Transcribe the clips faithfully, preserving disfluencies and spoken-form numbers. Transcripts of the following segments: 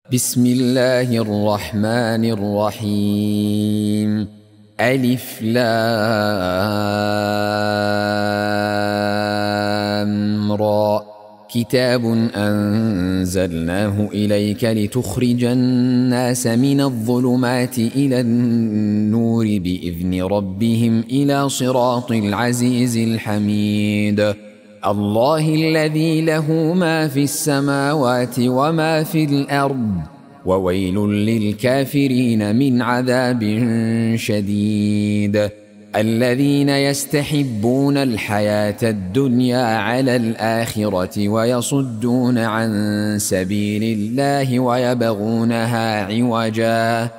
بسم الله الرحمن الرحيم. ألف لام را. كتاب أنزلناه إليك لتخرج الناس من الظلمات إلى النور بإذن ربهم إلى صراط العزيز الحميد. الله الذي له ما في السماوات وما في الأرض، وويل للكافرين من عذاب شديد. الذين يستحبون الحياة الدنيا على الآخرة ويصدون عن سبيل الله ويبغونها عوجا،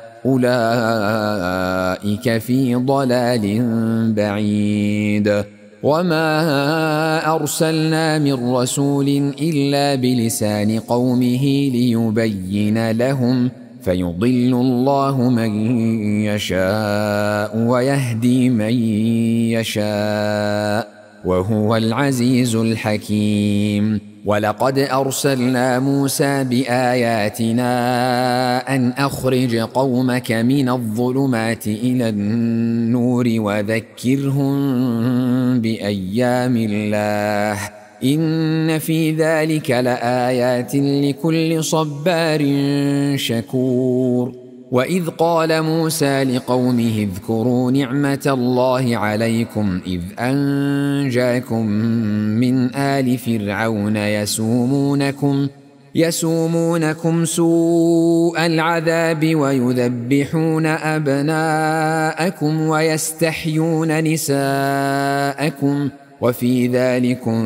أولئك في ضلال بعيد. وما أرسلنا من رسول إلا بلسان قومه ليبين لهم، فيضل الله من يشاء ويهدي من يشاء، وهو العزيز الحكيم. ولقد أرسلنا موسى بآياتنا أن أخرج قومك من الظلمات إلى النور وذكرهم بأيام الله، إن في ذلك لآيات لكل صبار شكور. وإذ قال موسى لقومه اذكروا نعمة الله عليكم إذ أنجاكم من آل فرعون يسومونكم يسومونكم سوء العذاب ويذبحون أبناءكم ويستحيون نساءكم، وفي ذلكم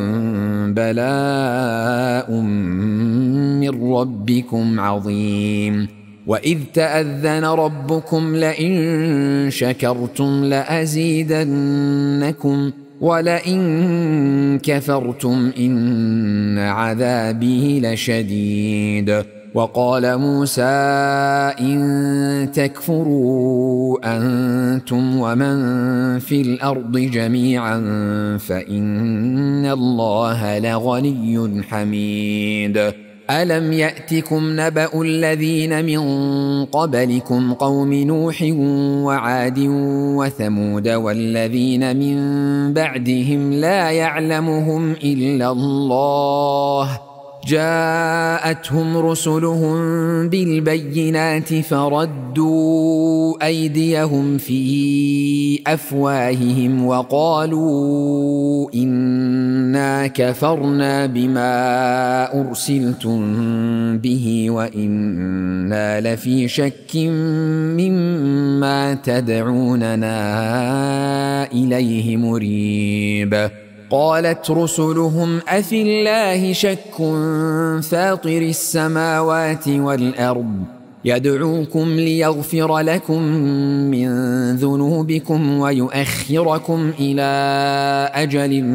بلاء من ربكم عظيم. وإذ تأذن ربكم لئن شكرتم لأزيدنكم ولئن كفرتم إن عذابي لشديد. وقال موسى إن تكفروا أنتم ومن في الأرض جميعا فإن الله لغني حميد. ألم يأتكم نبأ الذين من قبلكم قوم نوح وعاد وثمود والذين من بعدهم لا يعلمهم إلا الله، جاءتهم رسلهم بالبينات فردوا أيديهم في أفواههم وقالوا إنا كفرنا بما أرسلتم به وإنا لفي شك مما تدعوننا إليه مريب. قالت رسلهم أفي الله شك فاطر السماوات والأرض يدعوكم ليغفر لكم من ذنوبكم ويؤخركم إلى أجل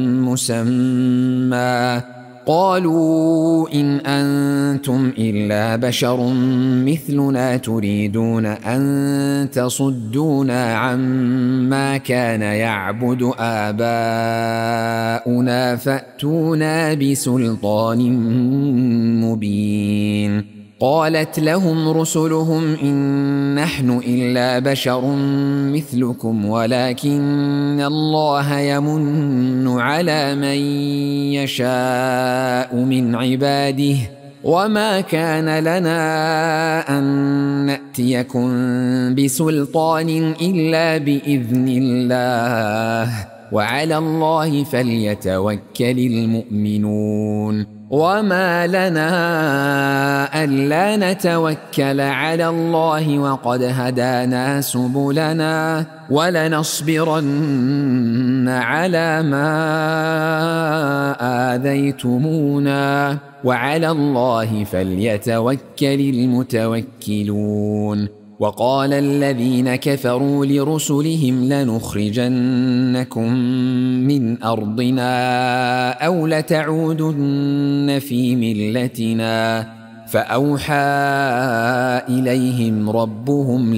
مسمى، قالوا إن أنتم إلا بشر مثلنا تريدون أن تصدونا عما كان يعبد آباؤنا فأتونا بسلطان مبين. قالت لهم رسلهم إن نحن إلا بشر مثلكم ولكن الله يمن على من يشاء من عباده، وما كان لنا أن نأتيكم بسلطان إلا بإذن الله، وعلى الله فليتوكل المؤمنون. وما لنا ألا نتوكل على الله وقد هدانا سبلنا ولنصبرن على ما آذيتمونا وعلى الله فليتوكل المتوكلون. وقال الذين كفروا لرسلهم لنخرجنكم من أرضنا أو لتعودن في ملتنا، فأوحى إليهم ربهم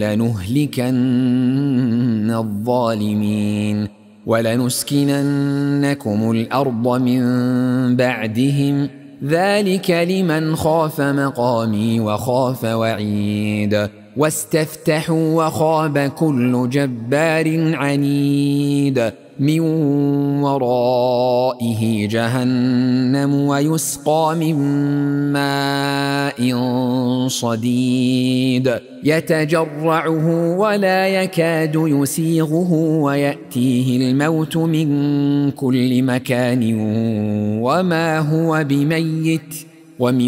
لنهلكن الظالمين ولنسكننكم الأرض من بعدهم ذلك لمن خاف مقامي وخاف وعيد واستفتحوا وخاب كل جبار عنيد من ورائه جهنم ويسقى من ماء صديد يتجرعه ولا يكاد يسيغه ويأتيه الموت من كل مكان وما هو بميت ومن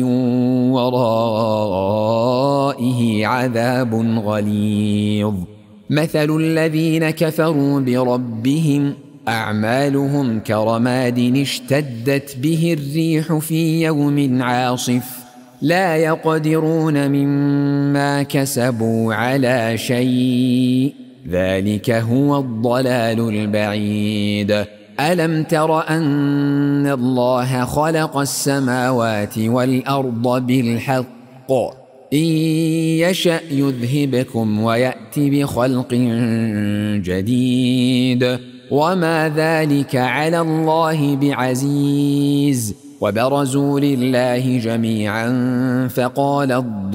ورائه عذاب غليظ مثل الذين كفروا بربهم أعمالهم كرماد اشتدت به الريح في يوم عاصف لا يقدرون مما كسبوا على شيء ذلك هو الضلال البعيد ألم تر أن الله خلق السماوات والأرض بالحق إن يشأ يذهبكم ويأت بخلق جديد وما ذلك على الله بعزيز وبرزوا لله جميعا فقال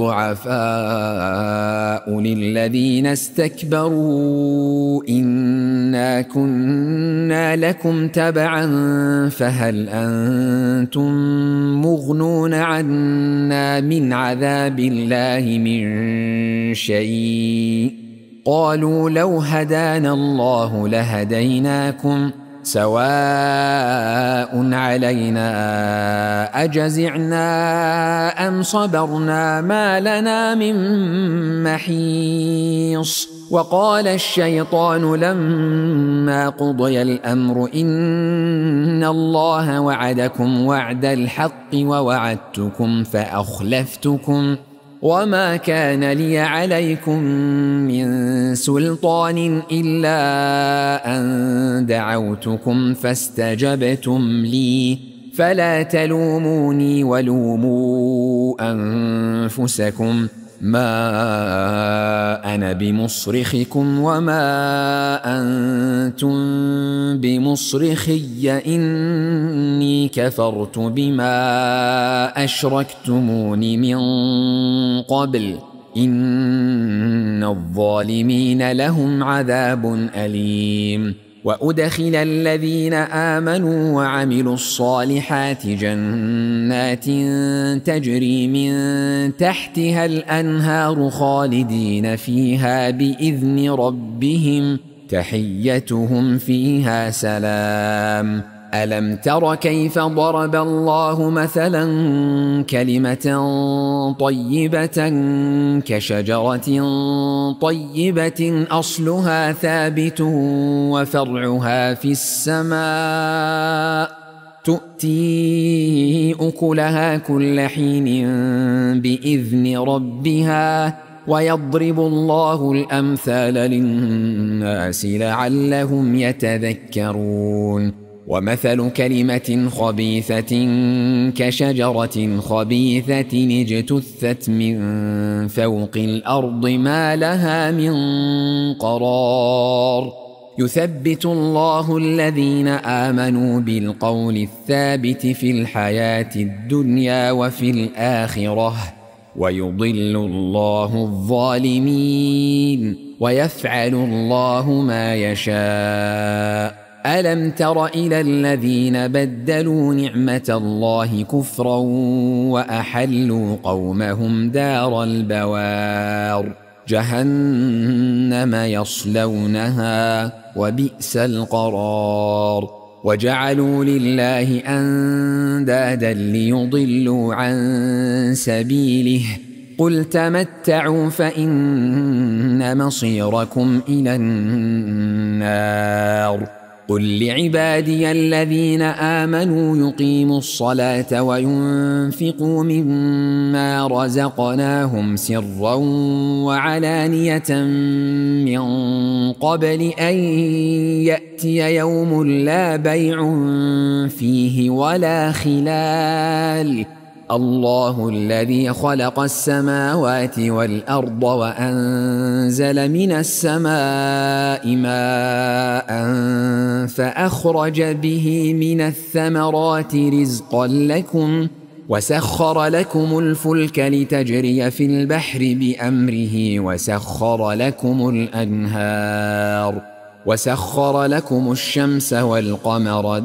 الضعفاء للذين استكبروا إنا كنا لكم تبعا فهل أنتم مغنون عنا من عذاب الله من شيء قالوا لو هدانا الله لهديناكم سواء علينا أجزعنا أم صبرنا ما لنا من محيص وقال الشيطان لما قضي الأمر إن الله وعدكم وعد الحق ووعدتكم فأخلفتكم وما كان لي عليكم من سلطان إلا أن دعوتكم فاستجبتم لي فلا تلوموني ولوموا أنفسكم ما أنا بمصرخكم وما أنتم بمصرخي إني كفرت بما أشركتمون من قبل إن الظالمين لهم عذاب أليم وأدخل الذين آمنوا وعملوا الصالحات جنات تجري من تحتها الأنهار خالدين فيها بإذن ربهم تحيتهم فيها سلام ألم تر كيف ضرب الله مثلا كلمة طيبة كشجرة طيبة أصلها ثابت وفرعها في السماء تؤتي أكلها كل حين بإذن ربها ويضرب الله الأمثال للناس لعلهم يتذكرون ومثل كلمة خبيثة كشجرة خبيثة اجتثت من فوق الأرض ما لها من قرار يثبت الله الذين آمنوا بالقول الثابت في الحياة الدنيا وفي الآخرة ويضل الله الظالمين ويفعل الله ما يشاء ألم تر إلى الذين بدلوا نعمة الله كفرا وأحلوا قومهم دار البوار جهنم يصلونها وبئس القرار وجعلوا لله أندادا ليضلوا عن سبيله قل تمتعوا فإن مصيركم إلى النار قل لعبادي الذين آمنوا يقيموا الصلاة وينفقوا مما رزقناهم سرا وعلانية من قبل أن يأتي يوم لا بيع فيه ولا خلال الله الذي خلق السماوات والأرض وأنزل من السماء ماء فأخرج به من الثمرات رزقا لكم وسخر لكم الفلك لتجري في البحر بأمره وسخر لكم الأنهار وسخر لكم الشمس والقمر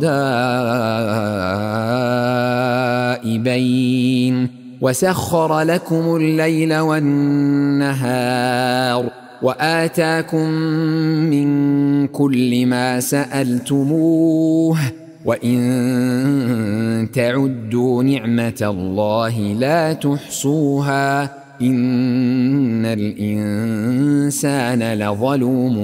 دائبين وسخر لكم الليل والنهار وآتاكم من كل ما سألتموه وإن تعدوا نعمة الله لا تحصوها إن الإنسان لظلوم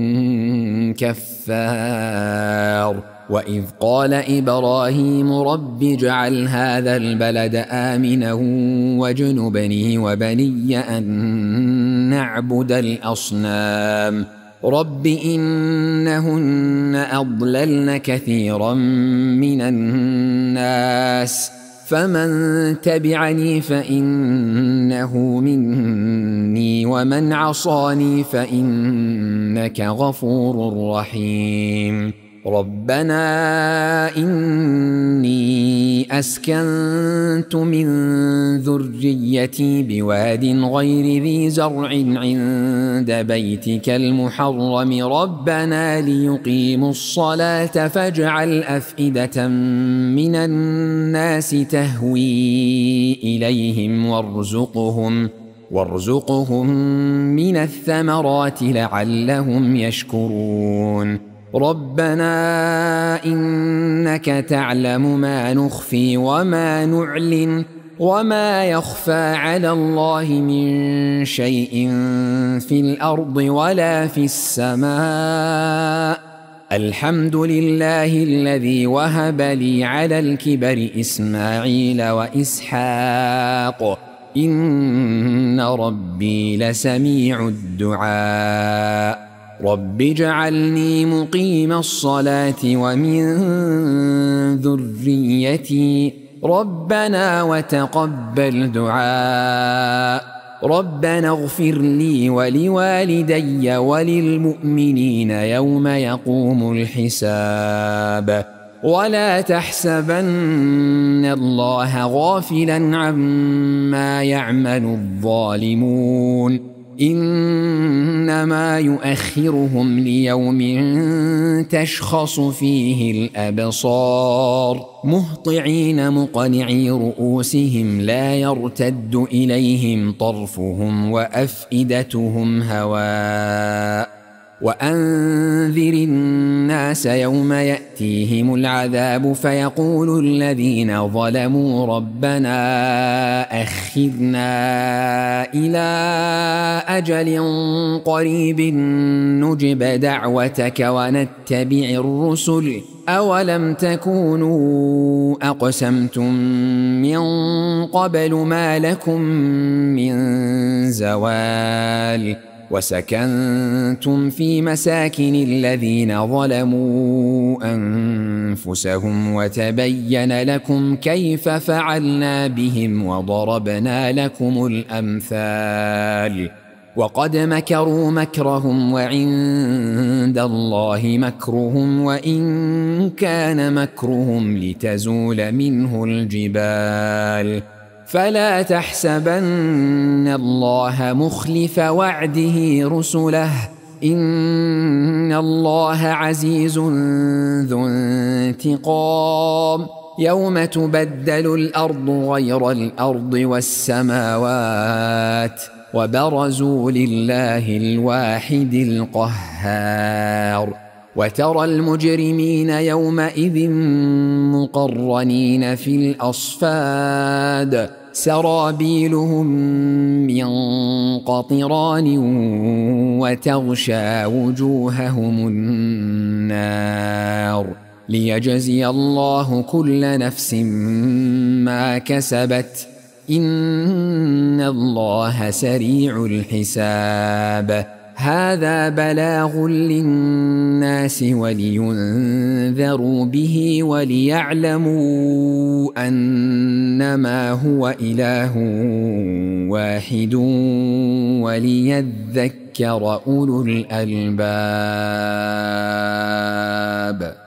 كفار وإذ قال إبراهيم رب اجعل هذا البلد آمنا واجنبني وبني أن نعبد الأصنام رب إنهن أضللن كثيرا من الناس فمن تبعني فإنه مني ومن عصاني فإنك غفور رحيم ربنا إني أسكنت من ذريتي بواد غير ذي زرع عند بيتك المحرم ربنا ليقيموا الصلاة فاجعل أفئدة من الناس تهوي إليهم وارزقهم وارزقهم من الثمرات لعلهم يشكرون ربنا إنك تعلم ما نخفي وما نعلن وما يخفى على الله من شيء في الأرض ولا في السماء الحمد لله الذي وهب لي على الكبر إسماعيل وإسحاق إن ربي لسميع الدعاء رب اجعلني مقيم الصلاة ومن ذريتي ربنا وتقبل دعاء ربنا اغفر لي ولوالدي وللمؤمنين يوم يقوم الحساب ولا تحسبن الله غافلا عما يعمل الظالمون إنما يؤخرهم ليوم تشخص فيه الأبصار مهطعين مقنعي رؤوسهم لا يرتد إليهم طرفهم وأفئدتهم هواء وأنذر الناس يوم يأتيهم العذاب فيقول الذين ظلموا ربنا أخرنا إلى أجل قريب نجب دعوتك ونتبع الرسل أولم تكونوا أقسمتم من قبل ما لكم من زوال وسكنتم في مساكن الذين ظلموا أنفسهم وتبين لكم كيف فعلنا بهم وضربنا لكم الأمثال وقد مكروا مكرهم وعند الله مكرهم وإن كان مكرهم لتزول منه الجبال فلا تحسبن الله مخلف وعده رسله إن الله عزيز ذو انتقام يوم تبدل الأرض غير الأرض والسماوات وبرزوا لله الواحد القهار وترى المجرمين يومئذ مقرنين في الأصفاد سرابيلهم من قطران وتغشى وجوههم النار ليجزي الله كل نفس ما كسبت إن الله سريع الحساب هذا بلاغ للناس ولينذروا به وليعلموا أنما هو إله واحد وليذكر أولو الألباب.